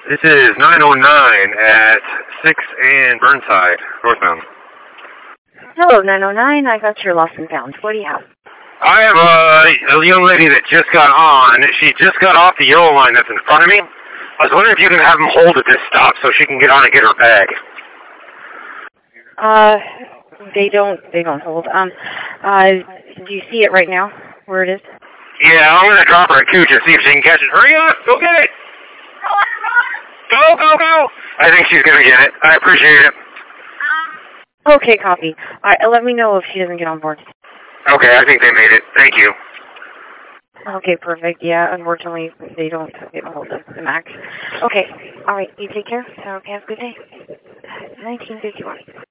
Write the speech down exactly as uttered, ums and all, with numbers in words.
This is nine oh nine at sixth and Burnside, northbound. Hello, nine oh nine. I got your lost and found. What do you have? I have a, a young lady that just got on. She just got off the yellow line that's in front of me. I was wondering if you can have them hold at this stop so she can get on and get her bag. Uh, they don't, they don't hold. Um, uh, do you see it right now, where it is? Yeah, I'm going to drop her a cooch and see if she can catch it. Hurry up! Go get it! Go, go, go! I think she's going to get it. I appreciate it. Okay, copy. All right, let me know if she doesn't get on board. Okay, I think they made it. Thank you. Okay, perfect. Yeah, unfortunately, they don't, they don't hold the, the max. Okay, all right, you take care. Okay, have a good day. nineteen fifty-one.